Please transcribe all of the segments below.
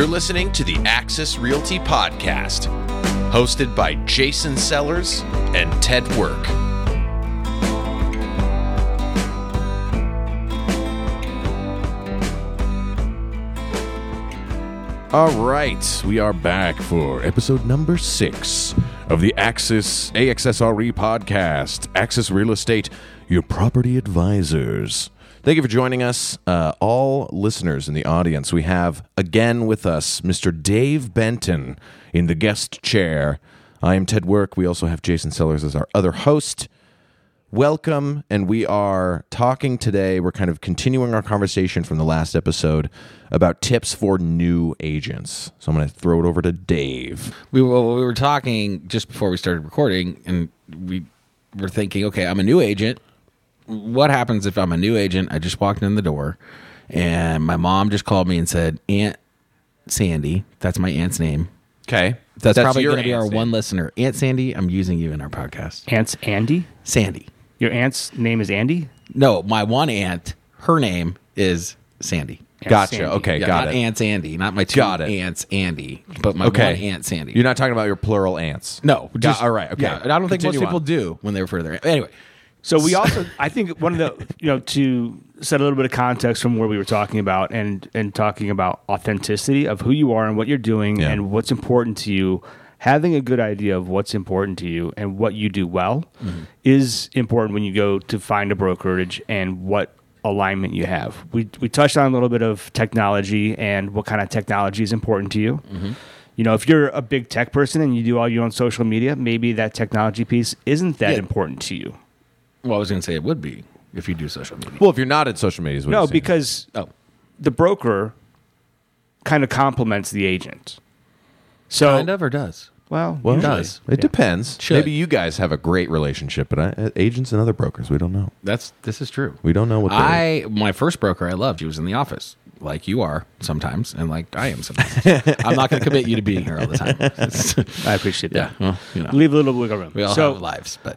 You're listening to the Axis Realty Podcast, hosted by Jason Sellers and Ted Work. All right, we are back for episode number 6 of the AXSRE podcast, Axis Real Estate, your property advisors. Thank you for joining us, all listeners in the audience. We have again with us Mr. Dave Benton in the guest chair. I am Ted Work. We also have Jason Sellers as our other host. Welcome, and we are talking today. We're kind of continuing our conversation from the last episode about tips for new agents. So I'm going to throw it over to Dave. We were talking just before we started recording, and we were thinking, okay, I'm a new agent. What happens if I'm a new agent? I just walked in the door, and my mom just called me and said, Aunt Sandy, that's my aunt's name. Okay. That's probably your going to be our aunt's one name. listener. Aunt Sandy, I'm using you in our podcast. Aunt's Andy? Sandy. Your aunt's name is Andy? No, my one aunt, her name is Sandy. Gotcha. Sandy. Okay, Yeah, got not it. Aunt Sandy, not my two Got it. aunts Andy, but my Okay. one aunt Sandy. You're not talking about your plural aunts. No, all right. Okay. Yeah, I don't think most Continue people on. do when they refer to their anyway. So we also, I think one of the, to set a little bit of context from where we were talking about and talking about authenticity of who you are and what you're doing Yeah. and what's important to you, having a good idea of what's important to you and what you do well is important when you go to find a brokerage and what alignment you have. We touched on a little bit of technology and what kind of technology is important to you. You know, if you're a big tech person and you do all your own social media, maybe that technology piece isn't that Yeah. important to you. Well, I was going to say it would be if you do social media. Well, if you're not in social media, is what No, you're saying. because the broker kind of complements the agent. So, Kind of or does? well, Well, It does. It depends. Should. Maybe you guys have a great relationship, but agents and other brokers, we don't know. This is true. We don't know what they're... My first broker I loved, he was in the office, like you are sometimes, and like I am sometimes. I'm not going to commit you to being here all the time. I appreciate that. Yeah, well, you know. Leave a little wiggle room. We all So, have lives, but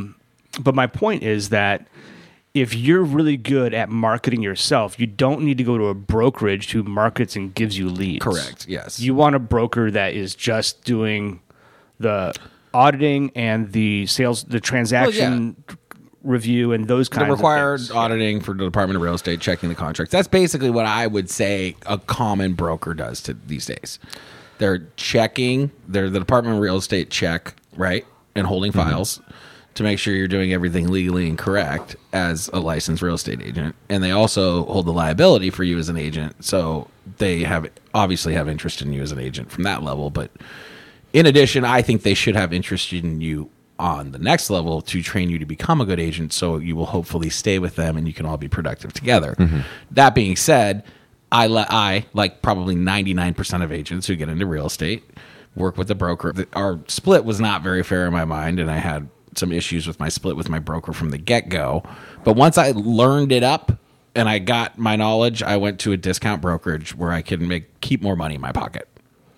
but my point is that if you're really good at marketing yourself, you don't need to go to a brokerage who markets and gives you leads. correct. Yes. You want a broker that is just doing the auditing and the sales, the transaction review and those kinds the required of things. auditing for the Department of Real Estate, checking the contracts. That's basically what I would say a common broker does these days. They're checking, the Department of Real Estate check, right, and holding files to make sure you're doing everything legally and correct as a licensed real estate agent. And they also hold the liability for you as an agent. So they obviously have interest in you as an agent from that level. But in addition, I think they should have interest in you on the next level to train you to become a good agent, so you will hopefully stay with them and you can all be productive together. That being said, I like probably 99% of agents who get into real estate work with a broker. Our split was not very fair in my mind, and I had some issues with my split with my broker from the get-go. But once I learned it up and I got my knowledge, I went to a discount brokerage where I could keep more money in my pocket.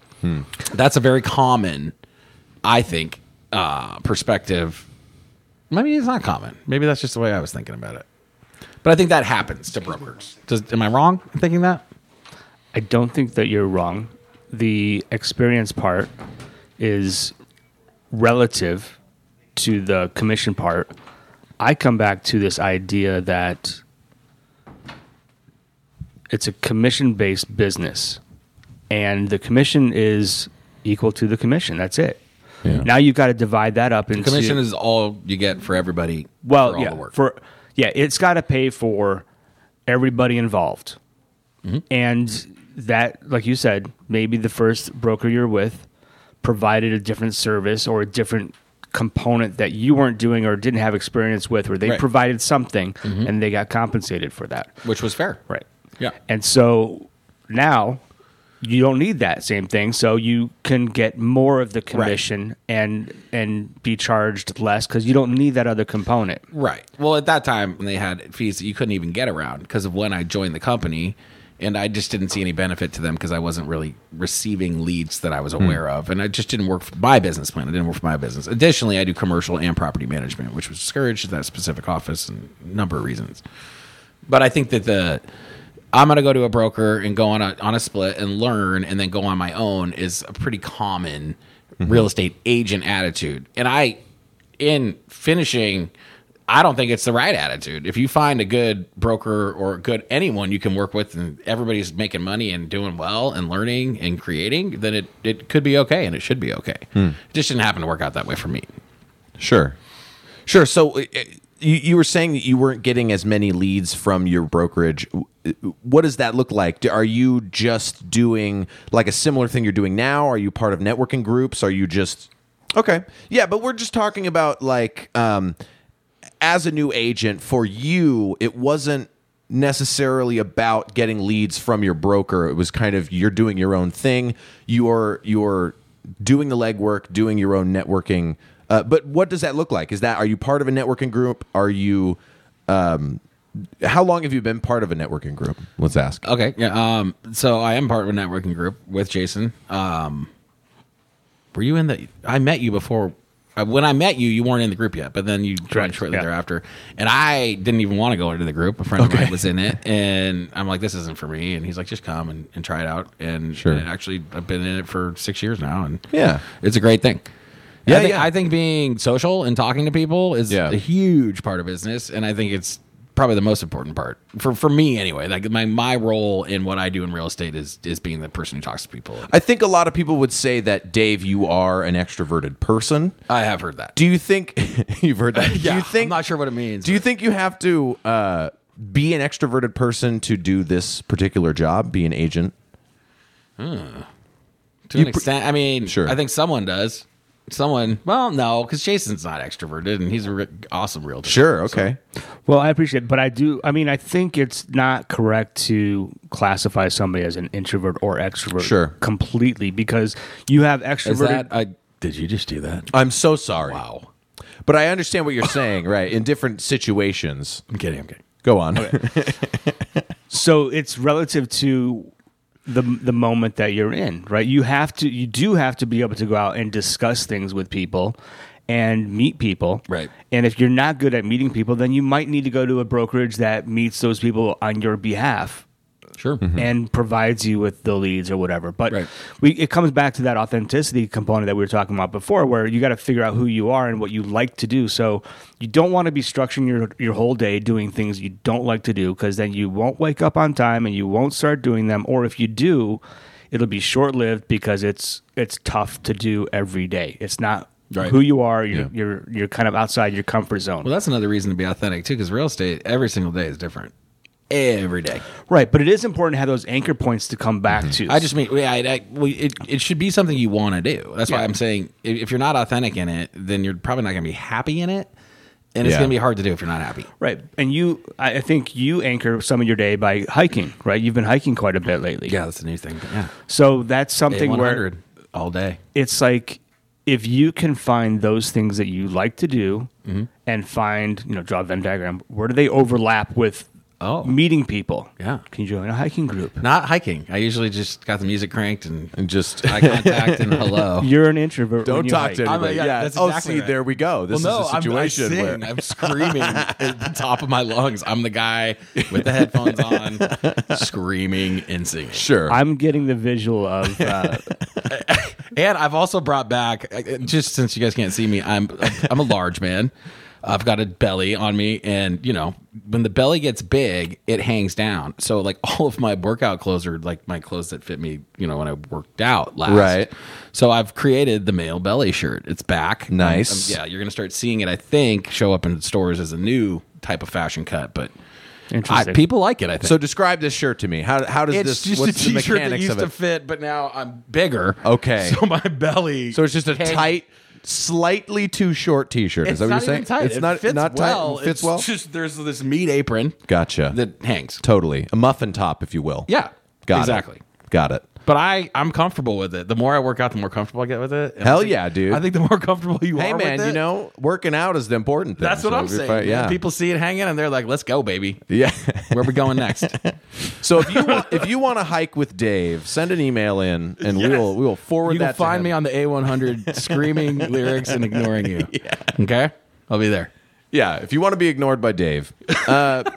That's a very common, I think, perspective. Maybe it's not common. Maybe that's just the way I was thinking about it. But I think that happens to brokers. Am I wrong in thinking that? I don't think that you're wrong. The experience part is relative to the commission part. I come back to this idea that it's a commission-based business, and the commission is equal to the commission. That's it. Yeah. Now you've got to divide that up into Commission is all you get for everybody. well, for all yeah, the work. It's got to pay for everybody involved, and that, like you said, maybe the first broker you're with provided a different service or a different component that you weren't doing or didn't have experience with, where they Right. provided something and they got compensated for that. Which was fair. Right. Yeah. And so now you don't need that same thing, so you can get more of the commission and be charged less because you don't need that other component. Right. Well, at that time, they had fees that you couldn't even get around because of when I joined the company, and I just didn't see any benefit to them because I wasn't really receiving leads that I was aware of, and it just didn't work for my business plan. It didn't work for my business. Additionally, I do commercial and property management, which was discouraged in that specific office and a number of reasons. But I think that I'm going to go to a broker and go on a split and learn and then go on my own is a pretty common real estate agent attitude. And in finishing, I don't think it's the right attitude. If you find a good broker or good anyone you can work with and everybody's making money and doing well and learning and creating, then it could be okay and it should be okay. It just didn't happen to work out that way for me. Sure. So you were saying that you weren't getting as many leads from your brokerage. What does that look like? Are you just doing like a similar thing you're doing now? Are you part of networking groups? Are you just... Okay. Yeah, but we're just talking about like... as a new agent, for you, it wasn't necessarily about getting leads from your broker. It was kind of you're doing your own thing. You're doing the legwork, doing your own networking. But what does that look like? Are you part of a networking group? Are you? How long have you been part of a networking group? Let's ask. Okay, yeah. So I am part of a networking group with Jason. Were you in the? I met you before. When I met you, you weren't in the group yet, but then you joined shortly thereafter. And I didn't even want to go into the group. A friend of mine was in it, and I'm like, this isn't for me. And he's like, just come and try it out. And, and actually, I've been in it for 6 years now, and it's a great thing. I think being social and talking to people is a huge part of business, and I think it's probably the most important part for me anyway. Like my role in what I do in real estate is being the person who talks to people. I think a lot of people would say that, Dave, you are an extroverted person. I have heard that. Do you think you've heard that? Yeah, do you think, I'm not sure what it means. Do you think you have to be an extroverted person to do this particular job, be an agent? To an extent, I mean, sure. I think someone does. Well, no, because Jason's not extroverted, and he's an awesome realtor. Sure, okay. So. Well, I appreciate it, but I think it's not correct to classify somebody as an introvert or extrovert completely, because you have extroverted... Did you just do that? I'm so sorry. Wow. But I understand what you're saying, right? In different situations. I'm kidding. Go on. Okay. So it's relative to... the moment that you're in, right? You do have to be able to go out and discuss things with people and meet people. Right. And if you're not good at meeting people, then you might need to go to a brokerage that meets those people on your behalf. Sure. And provides you with the leads or whatever. But it comes back to that authenticity component that we were talking about before, where you got to figure out who you are and what you like to do. So you don't want to be structuring your whole day doing things you don't like to do, because then you won't wake up on time and you won't start doing them. Or if you do, it'll be short-lived because it's tough to do every day. It's not who you are. You're kind of outside your comfort zone. Well, that's another reason to be authentic too, because real estate every single day is different. Every day. Right, but it is important to have those anchor points to come back to. I just mean, it should be something you want to do. That's why I'm saying if you're not authentic in it, then you're probably not going to be happy in it, and it's going to be hard to do if you're not happy. Right, and I think you anchor some of your day by hiking, right? You've been hiking quite a bit lately. Yeah, that's a new thing. But so that's something where all day. It's like if you can find those things that you like to do and find, draw a Venn diagram, where do they overlap with meeting people? Yeah. Can you join a hiking group? Not hiking. I usually just got the music cranked and just eye contact and hello. You're an introvert. Don't talk to anybody. That's exactly right. There we go. This is a situation where I'm screaming at the top of my lungs. I'm the guy with the headphones on, screaming and singing. Sure. I'm getting the visual of... And I've also brought back, just since you guys can't see me, I'm a large man. I've got a belly on me, and when the belly gets big, it hangs down. So like all of my workout clothes are like my clothes that fit me, when I worked out last. Right. So I've created the male belly shirt. It's back. Nice. You're gonna start seeing it. I think show up in stores as a new type of fashion cut, but people like it. I think. So describe this shirt to me. How does it's this? Just what's a the t-shirt mechanics that used of it? to fit, but now I'm bigger. Okay. So my belly. So it's just a tight, slightly too short T-shirt. Is that what you're saying? Tight. It's not fits not well. tight. It fits well. It's just there's this meat apron. Gotcha. That hangs. Totally a muffin top, if you will. Yeah. Exactly. Got it. But I'm comfortable with it. The more I work out, the more comfortable I get with it. And Hell yeah, dude. I think the more comfortable you are with it. Hey, man, working out is the important thing. That's what I'm saying. Yeah. People see it hanging, and they're like, let's go, baby. Yeah. Where are we going next? So if you want to hike with Dave, send an email in, and we will forward that to him. You can find me on the A100 screaming lyrics and ignoring you. Yeah. Okay? I'll be there. Yeah, if you want to be ignored by Dave.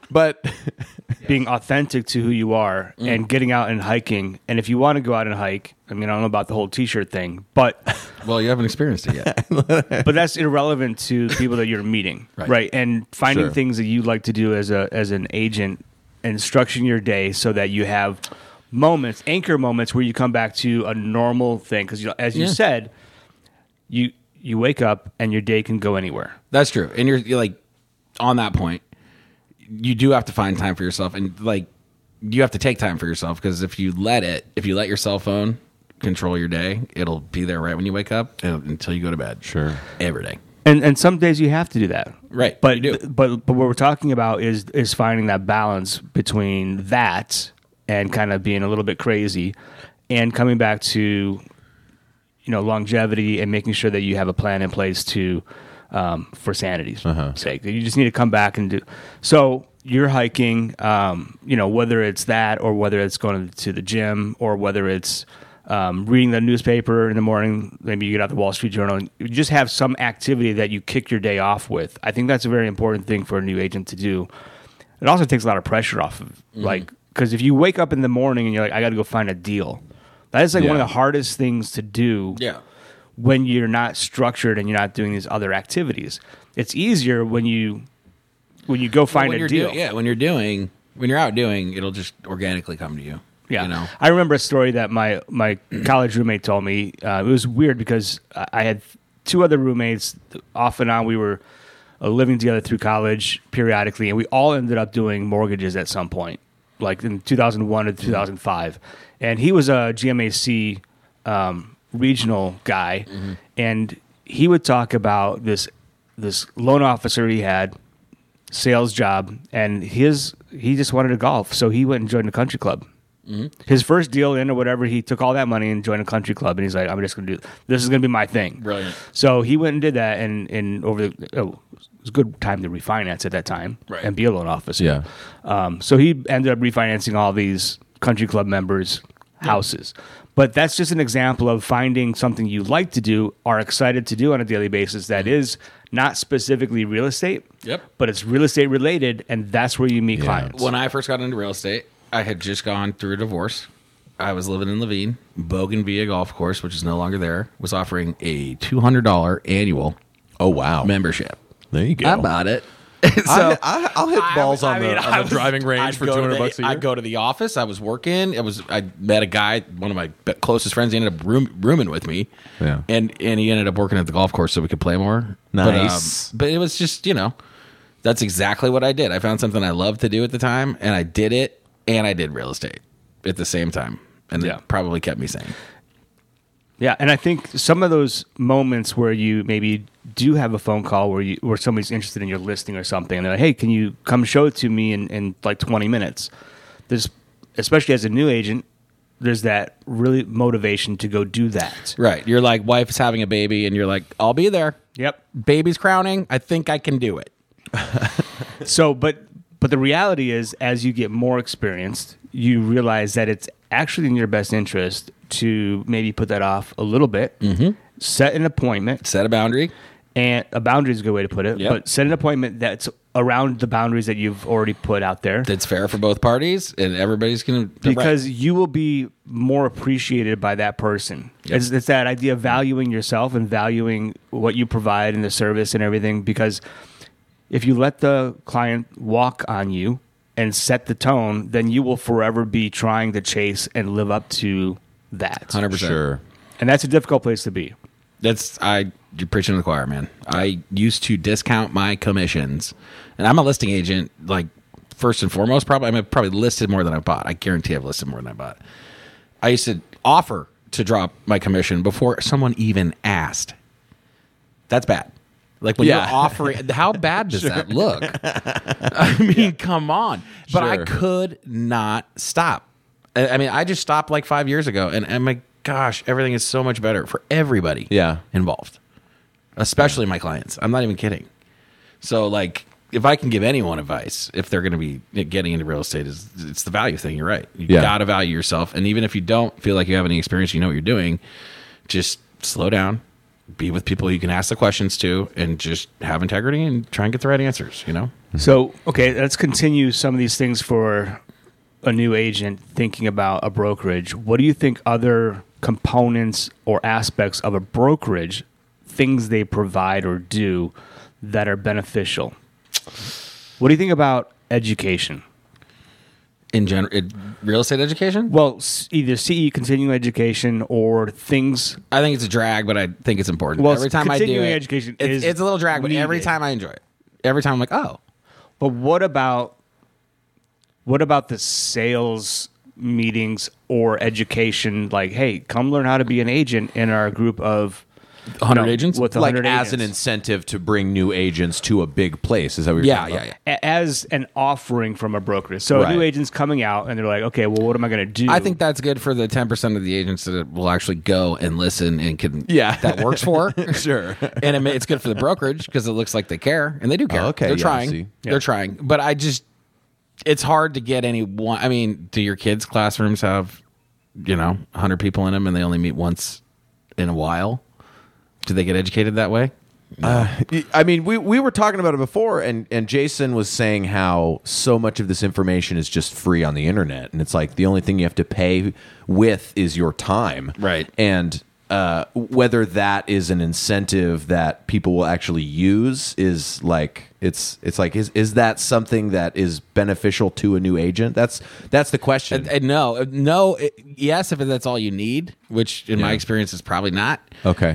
But being authentic to who you are and getting out and hiking. And if you want to go out and hike, I mean, I don't know about the whole t-shirt thing, but Well, you haven't experienced it yet. but that's irrelevant to the people that you're meeting, right? And finding Sure. things that you like to do as an agent and structuring your day so that you have anchor moments where you come back to a normal thing. Because as you said, you wake up and your day can go anywhere. That's true. And you're like, on that point, you do have to find time for yourself, and like you have to take time for yourself, because if you let your cell phone control your day, it'll be there right when you wake up until you go to bed. Sure. Every day. And some days you have to do that, Right, But you do. but what we're talking about is finding that balance between that and kind of being a little bit crazy, and coming back to longevity and making sure that you have a plan in place to for sanity's sake. You just need to come back and do. So you're hiking, whether it's that or whether it's going to the gym or whether it's reading the newspaper in the morning. Maybe you get out the Wall Street Journal. And you just have some activity that you kick your day off with. I think that's a very important thing for a new agent to do. It also takes a lot of pressure off of, because if you wake up in the morning and you're like, I got to go find a deal. That is one of the hardest things to do. Yeah. When you're not structured and you're not doing these other activities. It's easier when you go find a deal. When you're out doing, it'll just organically come to you. Yeah. I remember a story that my college roommate told me. It was weird because I had two other roommates. Off and on, we were living together through college periodically, and we all ended up doing mortgages at some point, like in 2001 to 2005. And he was a GMAC regional guy, and he would talk about this loan officer he had, sales job, and he just wanted to golf, so he went and joined a country club. His first deal in or whatever, he took all that money and joined a country club, and he's like, I'm just going to do this. Is going to be my thing. Brilliant. So he went and did that, and it was a good time to refinance at that time and be a loan officer. Yeah. So he ended up refinancing all these country club members' houses. But that's just an example of finding something you like to do, are excited to do on a daily basis that is not specifically real estate, but it's real estate related, and that's where you meet clients. When I first got into real estate, I had just gone through a divorce. I was living in Levine. Bougainvillea Golf Course, which is no longer there, was offering a $200 annual membership. There you go. I bought it. So I'll hit balls on the driving range for $200 a year. I'd go to the office. I was working. I met a guy, one of my closest friends. He ended up rooming with me. Yeah. And he ended up working at the golf course so we could play more. Nice. But it was just, that's exactly what I did. I found something I loved to do at the time, and I did it, and I did real estate at the same time. And it probably kept me sane. Yeah, and I think some of those moments where you maybe do have a phone call where somebody's interested in your listing or something, and they're like, hey, can you come show it to me in like 20 minutes? There's, especially as a new agent, there's that really motivation to go do that. Right. You're like, wife is having a baby, and you're like, I'll be there. Yep. Baby's crowning. I think I can do it. So, but the reality is, as you get more experienced, you realize that it's actually in your best interest to maybe put that off a little bit, set an appointment. Set a boundary. And a boundary is a good way to put it. Yep. But set an appointment that's around the boundaries that you've already put out there. That's fair for both parties, and everybody's going to... Because you will be more appreciated by that person. Yep. It's that idea of valuing yourself and valuing what you provide and the service and everything. Because if you let the client walk on you and set the tone, then you will forever be trying to chase and live up to that. 100%. Sure. And that's a difficult place to be. You're preaching to the choir, man. I used to discount my commissions, and I'm a listing agent. Like, first and foremost, probably listed more than I bought. I guarantee I've listed more than I bought. I used to offer to drop my commission before someone even asked. That's bad. Like when you're offering, how bad does that look? I mean, come on. But I could not stop. I mean, I just stopped like 5 years ago, and my gosh, everything is so much better for everybody involved, especially my clients. I'm not even kidding. So, like, if I can give anyone advice, if they're going to be getting into real estate, it's the value thing. You're right. You got to value yourself. And even if you don't feel like you have any experience, you know what you're doing, just slow down, be with people you can ask the questions to, and just have integrity and try and get the right answers, So, okay, let's continue some of these things for a new agent thinking about a brokerage. What do you think other components or aspects of a brokerage, things they provide or do that are beneficial? What do you think about education? In general, real estate education? Well, either CE, continuing education, or things. I think it's a drag, but I think it's important. Well, every time I do continuing it, education it's a little drag, but every needed. time I enjoy it. Every time I'm like, oh. But what about the sales meetings or education? Like, hey, come learn how to be an agent in our group of 100 agents? With Like 100 as an agents. incentive to bring new agents to a big place. Is that what you're talking about? Yeah. As an offering from a brokerage. So a new Right. agent's coming out and they're like, okay, well, what am I going to do? I think that's good for the 10% of the agents that will actually go and listen and can. Yeah. That works for. Sure. And it's good for the brokerage because it looks like they care, and they do care. Oh, okay, They're yeah, I trying. see. Yeah. They're trying. But it's hard to get anyone. I mean, do your kids' classrooms have, 100 people in them and they only meet once in a while? Do they get educated that way? I mean, we were talking about it before, and Jason was saying how so much of this information is just free on the internet, and it's like the only thing you have to pay with is your time, Right. And whether that is an incentive that people will actually use is like is that something that is beneficial to a new agent? That's the question. Yes, if that's all you need, which in my experience is probably not. Okay.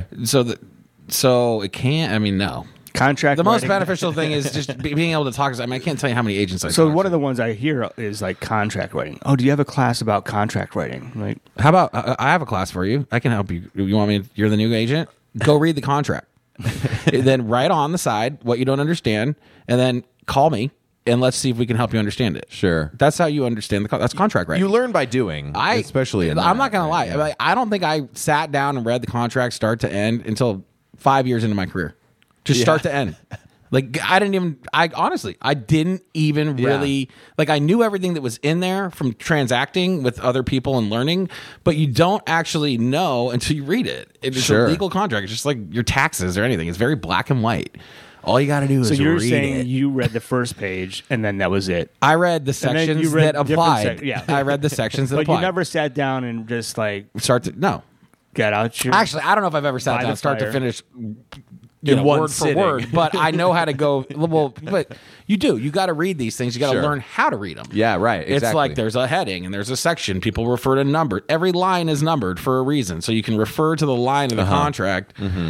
So it can't. I mean, no. contract. The most writing. beneficial thing is just being able to talk. I mean, I can't tell you how many agents I So talk one to. of the ones I hear is like contract writing. Oh, do you have a class about contract writing? Like, How about I have a class for you. I can help you. You want me? You're the new agent. Go read the contract. Then write on the side what you don't understand, and then call me and let's see if we can help you understand it. Sure. That's how you understand that's contract writing. You learn by doing, especially in I'm that, not gonna lie. right? Like, I don't think I sat down and read the contract start to end until 5 years into my career, just start to end. Like I didn't even really like. I knew everything that was in there from transacting with other people and learning, but you don't actually know until you read it. It's Sure. a legal contract. It's just like your taxes or anything. It's very black and white. All you got to do is so you're read saying it. you read the first page and then that was it. I read the And then sections you read that different applied. yeah, I read the sections that but applied. you never sat down and just like No. got out your. Actually, I don't know if I've ever sat By down the start to fire. finish In one word sitting. for word, but I know how to go. Well, but you do. You got to read these things. You got to Sure. learn how to read them. Yeah, right. Exactly. It's like there's a heading and there's a section. People refer to number. Every line is numbered for a reason, so you can refer to the line of the contract.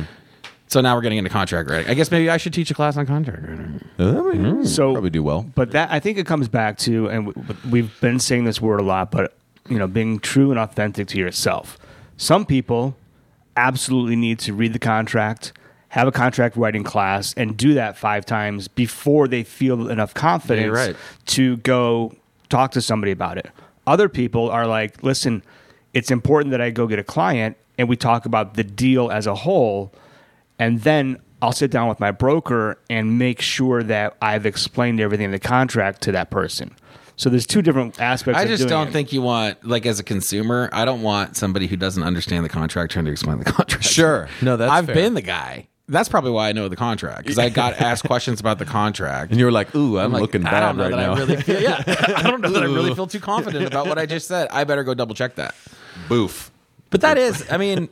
So now we're getting into contract writing. I guess maybe I should teach a class on contract writing. So probably do well. But that I think it comes back to, and we've been saying this word a lot, but being true and authentic to yourself. Some people absolutely need to read the contract, have a contract writing class, and do that 5 times before they feel enough confidence Yeah, you're right. to go talk to somebody about it. Other people are like, listen, it's important that I go get a client and we talk about the deal as a whole, and then I'll sit down with my broker and make sure that I've explained everything in the contract to that person. So there's 2 different aspects. I of just doing don't it. think you want, like, as a consumer, I don't want somebody who doesn't understand the contract trying to explain the contract. Sure. No, that's I've fair. been the guy. That's probably why I know the contract, because I got asked questions about the contract. And you were like, "Ooh, I'm like, looking I bad don't know right that now." I really feel, I don't know that I really feel too confident about what I just said. I better go double check that. Boof. But that is, I mean,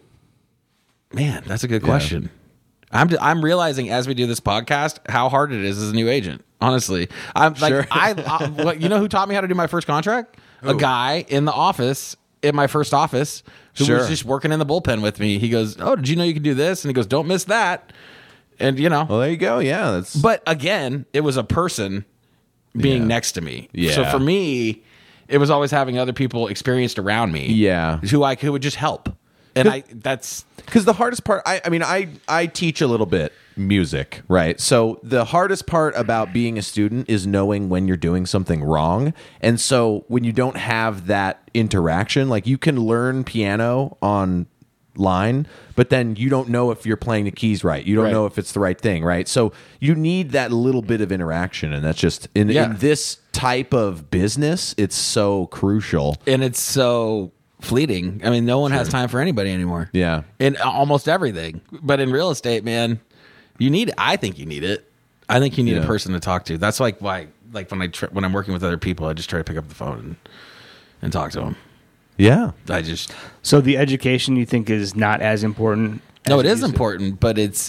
man, that's a good question. I'm realizing as we do this podcast how hard it is as a new agent. Honestly, I'm like, Sure. you know who taught me how to do my first contract? A guy in the office, in my first office, who Sure. was just working in the bullpen with me. He goes, "Oh, did you know you could do this?" And he goes, "Don't miss that." And Well, there you go. Yeah, that's. but again, it was a person being Yeah. next to me. Yeah. So for me, it was always having other people experienced around me. Yeah. Who would just help. And that's Because the hardest part, I teach a little bit music, right? So the hardest part about being a student is knowing when you're doing something wrong. And so when you don't have that interaction, like you can learn piano online, but then you don't know if you're playing the keys right. You don't Right. know if it's the right thing, right? So you need that little bit of interaction. And that's just, in this type of business, it's so crucial. and it's so fleeting. I mean, no one has time for anybody anymore. Yeah. In almost everything. But in real estate, man, you need it. I think you need it. I think you need a person to talk to. That's like why, like when I'm working with other people, I just try to pick up the phone and talk to them. Yeah. So the education you think is not as important? No, it is important, but it's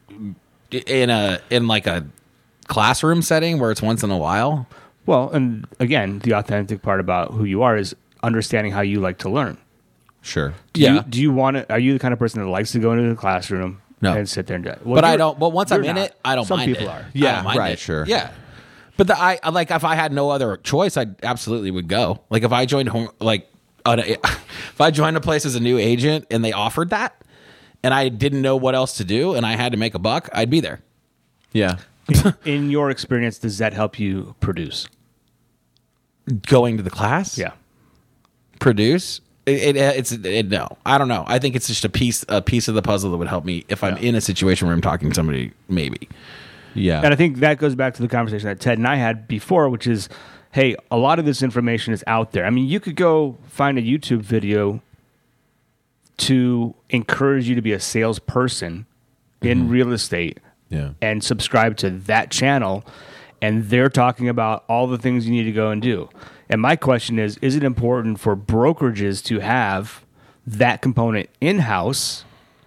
in like a classroom setting where it's once in a while. Well, and again, the authentic part about who you are is understanding how you like to learn. Sure. Do you want to? Are you the kind of person that likes to go into the classroom and sit there and do it? Well, but I don't. But once I'm in it, I don't Some mind it. Some people are. Yeah, I don't mind right. it. Sure. Yeah. But I like if I had no other choice, I absolutely would go. Like if I joined if I joined a place as a new agent and they offered that, and I didn't know what else to do, and I had to make a buck, I'd be there. Yeah. In your experience, does that help you produce? Going to the class? Yeah. Produce? No. I don't know. I think it's just a piece of the puzzle that would help me if I'm in a situation where I'm talking to somebody, maybe. Yeah. And I think that goes back to the conversation that Ted and I had before, which is, hey, a lot of this information is out there. I mean, you could go find a YouTube video to encourage you to be a salesperson in real estate and subscribe to that channel, and they're talking about all the things you need to go and do. And my question is it important for brokerages to have that component in-house?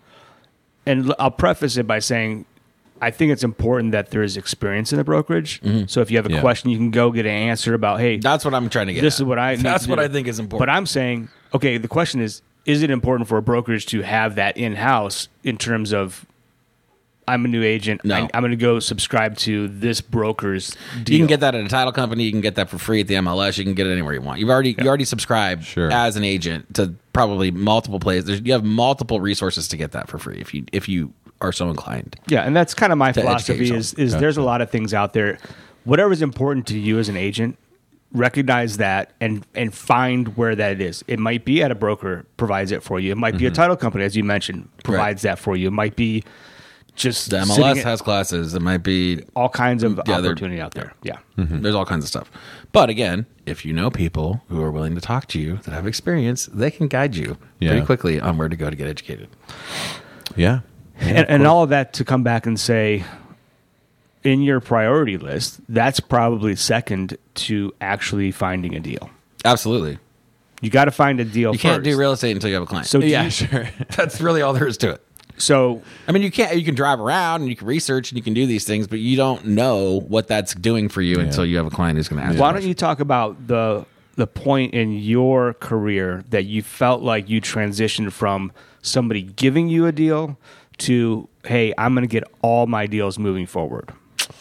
And I'll preface it by saying I think it's important that there is experience in the brokerage. So if you have a question, you can go get an answer about, hey, that's what I'm trying to get this at. is what I need That's to what do. I think is important. But I'm saying, okay, the question is it important for a brokerage to have that in-house in terms of I'm a new agent. No. I'm going to go subscribe to this broker's deal. You can get that at a title company. You can get that for free at the MLS. You can get it anywhere you want. You already subscribed as an agent to probably multiple places. You have multiple resources to get that for free if you are so inclined. Yeah, and that's kind of my philosophy educate is there's a lot of things out there. Whatever's important to you as an agent, recognize that and find where that is. It might be at a broker provides it for you. It might be a title company, as you mentioned, provides that for you. It might be just the MLS has classes. It might be all kinds of opportunity out there. Yeah. There's all kinds of stuff. But again, if you know people who are willing to talk to you that have experience, they can guide you pretty quickly on where to go to get educated. Yeah. And all of that to come back and say, in your priority list, that's probably second to actually finding a deal. Absolutely. You got to find a deal first. You can't do real estate until you have a client. So Sure. That's really all there is to it. So, I mean, you can drive around and you can research and you can do these things, but you don't know what that's doing for you until you have a client who's going to ask you. why don't you talk about the point in your career that you felt like you transitioned from somebody giving you a deal to, hey, I'm going to get all my deals moving forward?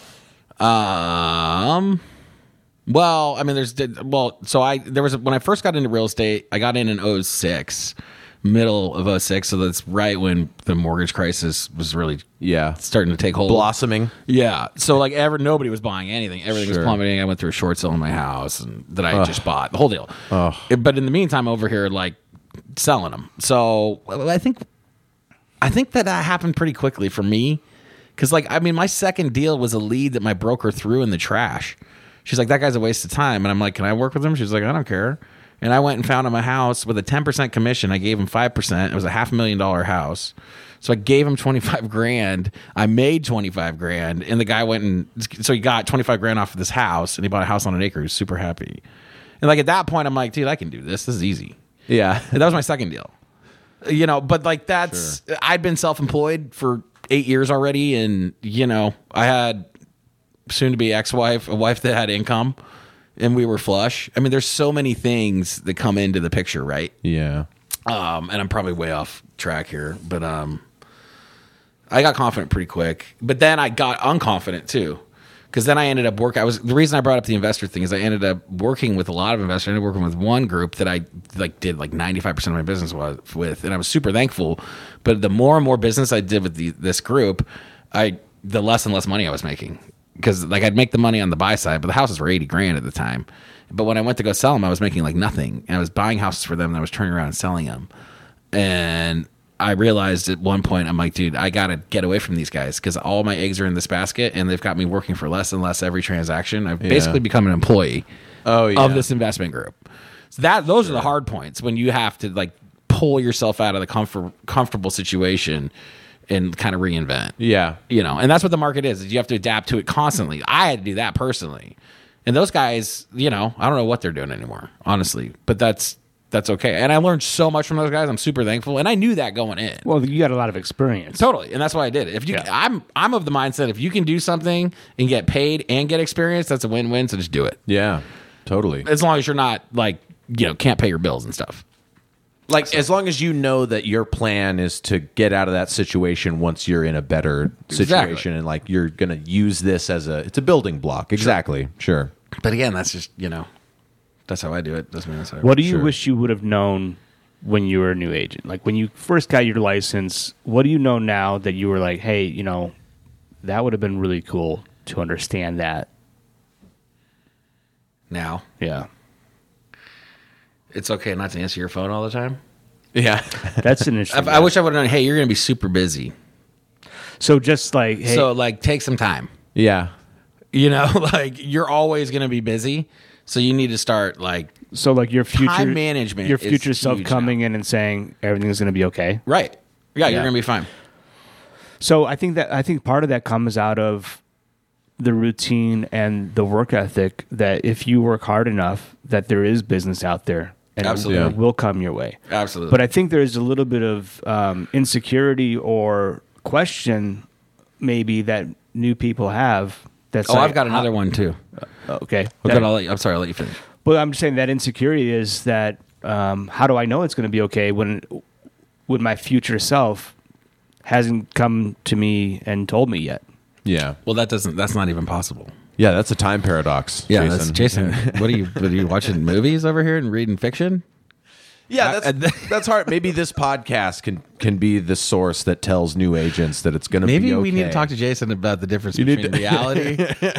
Well, I mean, when I first got into real estate, I got in 06, middle of 06. So that's right when the mortgage crisis was really starting to take hold. Blossoming. Yeah. So like nobody was buying anything. Everything was plummeting. I went through a short sale in my house that I just bought, the whole deal. But in the meantime, over here, like selling them. So I think that happened pretty quickly for me. Because, like, I mean, my second deal was a lead that my broker threw in the trash. She's like, that guy's a waste of time. And I'm like, can I work with him? She's like, I don't care. And I went and found him a house with a 10% commission. I gave him 5%. It was a $500,000 house. So I gave him $25,000. I made $25,000. And the guy so he got $25,000 off of this house. And he bought a house on an acre. He was super happy. And, like, at that point, I'm like, dude, I can do this. This is easy. Yeah. And that was my second deal. You know, but, like, I'd been self-employed for 8 years already, and I had soon to be ex-wife, a wife that had income, and we were flush. I mean, there's so many things that come into the picture, right? Yeah. And I'm probably way off track here, but I got confident pretty quick. But then I got unconfident too, because then I ended up working. The reason I brought up the investor thing is I ended up working with a lot of investors. I ended up working with one group that I did 95% of my business with, and I was super thankful. But the more and more business I did with this group, the less and less money I was making, because I'd make the money on the buy side, but the houses were $80,000 at the time. But when I went to go sell them, I was making nothing, and I was buying houses for them, and I was turning around and selling them. And I realized at one point, I'm like, dude, I got to get away from these guys, because all my eggs are in this basket, and they've got me working for less and less every transaction. I've basically become an employee of this investment group. So those are the hard points, when you have to pull yourself out of the comfortable situation and kind of reinvent. Yeah. And that's what the market is you have to adapt to it constantly. I had to do that personally. And those guys, I don't know what they're doing anymore, honestly. But that's okay. And I learned so much from those guys. I'm super thankful. And I knew that going in. Well, you got a lot of experience. Totally. And that's why I did it. If you I'm of the mindset if you can do something and get paid and get experience, that's a win-win, so just do it. Yeah. Totally. As long as you're not can't pay your bills and stuff. Like, as long as you know that your plan is to get out of that situation once you're in a better situation, Exactly. and like you're going to use this as it's a building block. Exactly. Sure. But again, that's just, that's how I do it. Doesn't mean that's how What do you Sure. wish you would have known when you were a new agent? Like when you first got your license, what do you know now that you were like, hey, that would have been really cool to understand that? now. Yeah. It's okay not to answer your phone all the time. Yeah. That's an interesting. I wish I would have known, hey, you're going to be super busy. So just like, hey, So, take some time. Yeah. You're always going to be busy. So you need to start, so like your future time management your is future self huge coming in and saying everything's going to be okay. right. Yeah, you're Yeah. going to be fine. So I think part of that comes out of the routine and the work ethic that if you work hard enough, that there is business out there and Absolutely. it will come your way. Absolutely. But I think there's a little bit of insecurity or question maybe that new people have. That's I've got another one, too. Okay. I'm sorry, I'll let you finish. But I'm just saying that insecurity is that how do I know it's going to be okay when my future self hasn't come to me and told me yet? Yeah. Well, that's not even possible. Yeah. That's a time paradox. Yeah, Jason. that's Jason. What are you watching movies over here and reading fiction? Yeah, that's hard. Maybe this podcast can be the source that tells new agents that it's going to be okay. Maybe we need to talk to Jason about the difference between reality.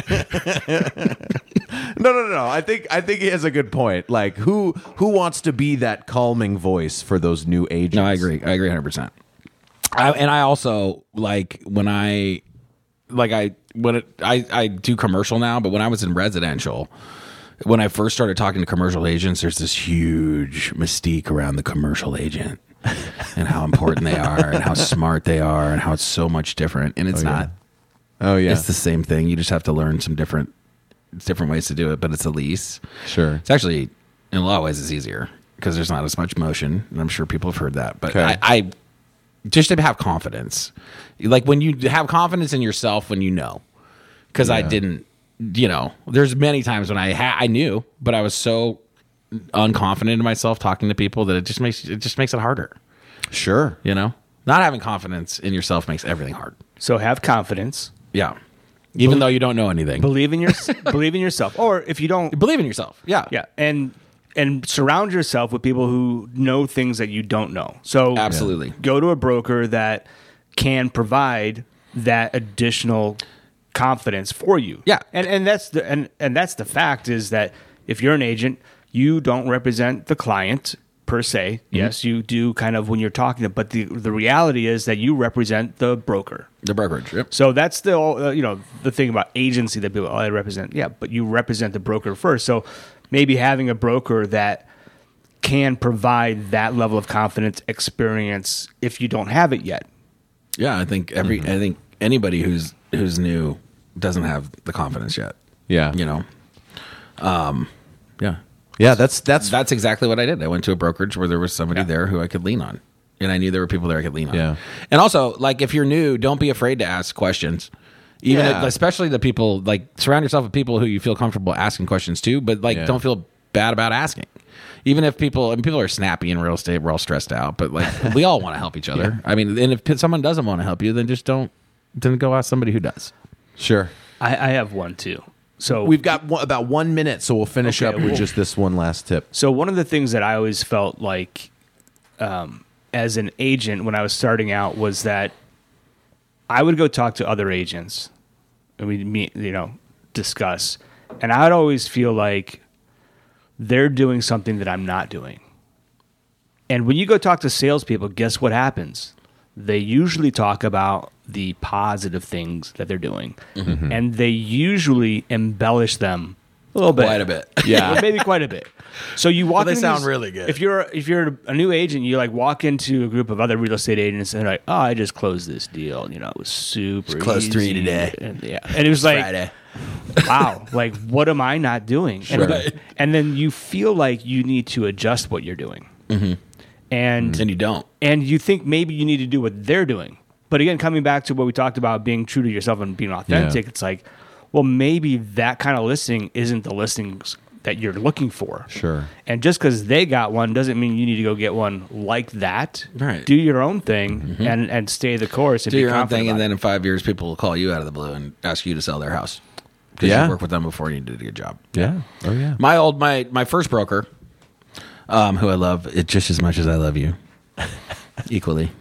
No. I think he has a good point. Like, who wants to be that calming voice for those new agents? No, I agree 100%. I also when I do commercial now, but when I was in residential, when I first started talking to commercial agents, there's this huge mystique around the commercial agent and how important they are and how smart they are and how it's so much different. And it's not. Oh yeah. It's the same thing. You just have to learn some different ways to do it, but it's a lease. Sure. It's actually, in a lot of ways, it's easier because there's not as much motion. And I'm sure people have heard that. But Okay. I just to have confidence. Like when you have confidence in yourself when you know. Because I didn't, there's many times when I knew, but I was so unconfident in myself talking to people that it just makes it harder. Sure. Not having confidence in yourself makes everything hard. So have confidence. Yeah. Even though you don't know anything. Believe in yourself. Or if you don't, Believe in yourself. Yeah. yeah, and surround yourself with people who know things that you don't know. So Absolutely. go to a broker that can provide that additional confidence for you. Yeah. And that's the fact is that if you're an agent, you don't represent the client per se. Mm-hmm. Yes, you do kind of when you're talking, but the reality is that you represent the broker. The brokerage. Yep. So that's the the thing about agency that people I represent. Yeah, but you represent the broker first. So maybe having a broker that can provide that level of confidence, experience, if you don't have it yet. Yeah, I think I think anybody who's new doesn't have the confidence yet. Yeah. Yeah. Yeah. That's Exactly what I did. I went to a brokerage where there was somebody there who I could lean on. And I knew there were people there I could lean on. Yeah. And also, if you're new, don't be afraid to ask questions. Even Yeah. especially the people, surround yourself with people who you feel comfortable asking questions to, but don't feel bad about asking. Even if people are snappy in real estate, we're all stressed out, but we all want to help each other. I mean, and if someone doesn't want to help you, then just don't go ask somebody who does. sure. I have one too. So We've got about 1 minute, so we'll finish Okay, up with well- just this one last tip. So one of the things that I always felt like as an agent when I was starting out was that I would go talk to other agents and we'd meet, discuss. And I'd always feel like they're doing something that I'm not doing. And when you go talk to salespeople, guess what happens? They usually talk about the positive things that they're doing. Mm-hmm. And they usually embellish them A little bit. Quite a bit. Yeah, maybe quite a bit. So you walk. They into sound these- really good. If you're a new agent, you like walk into a group of other real estate agents and they're like, "Oh, I just closed this deal. You know, it was super. closed easy. 3 today. And, and it was like, Friday. wow, like what am I not doing? And then you feel like you need to adjust what you're doing, and And you don't. and you think maybe you need to do what they're doing. But again, coming back to what we talked about, being true to yourself and being authentic, it's like, well, maybe that kind of listing isn't the listings that you're looking for. Sure. And just because they got one doesn't mean you need to go get one like that. Right. Do your own thing and stay the course. And Do be your own confident thing, and about then in 5 years, people will call you out of the blue and ask you to sell their house because Yeah. you worked with them before and you did a good job. Yeah. Oh, yeah. My first broker, who I love it just as much as I love you, equally.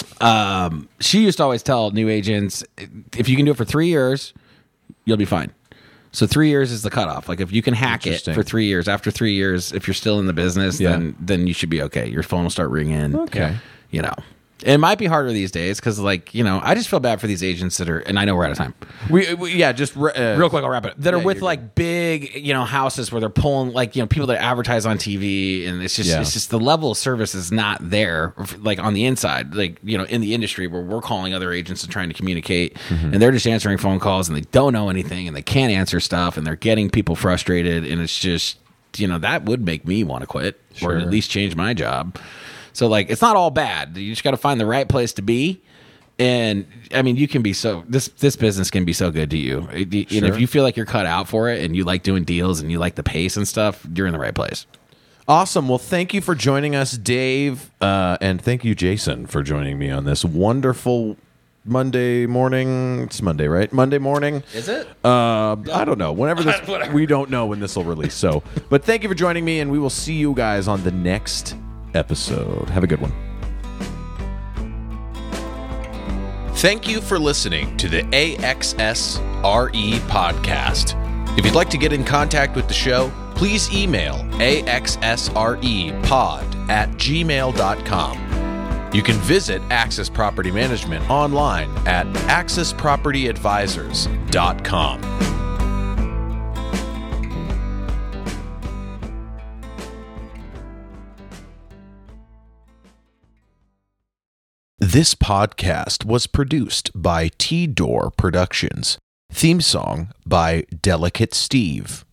She used to always tell new agents, if you can do it for 3 years, you'll be fine. So 3 years is the cutoff. Like if you can hack it Interesting. for 3 years, after 3 years, if you're still in the business, then you should be okay. Your phone will start ringing. Okay. You know, it might be harder these days because, like, you know, I just feel bad for these agents that are, and I know we're out of time. Just Real quick, I'll wrap it up. That are with you're like big, you know, houses where they're pulling, like, you know, people that advertise on TV, and it's just the level of service is not there, like on the inside, like, you know, in the industry where we're calling other agents and trying to communicate, and they're just answering phone calls and they don't know anything and they can't answer stuff and they're getting people frustrated, and it's just, you know, that would make me want to quit or at least change my job. So like, it's not all bad. You just got to find the right place to be. And I mean, you can be this business can be so good to you. And if you feel like you're cut out for it and you like doing deals and you like the pace and stuff, you're in the right place. Awesome. Well, thank you for joining us, Dave. And thank you, Jason, for joining me on this wonderful Monday morning. It's Monday, right? Monday morning. Is it? I don't know. Whenever this, we don't know when this will release. So, but thank you for joining me, and we will see you guys on the next episode. Have a good one. Thank you for listening to the AXSRE podcast. If you'd like to get in contact with the show, please email axsrepod@gmail.com. You can visit Axis Property Management online at axispropertyadvisors.com. This podcast was produced by T-Door Productions. Theme song by Delicate Steve.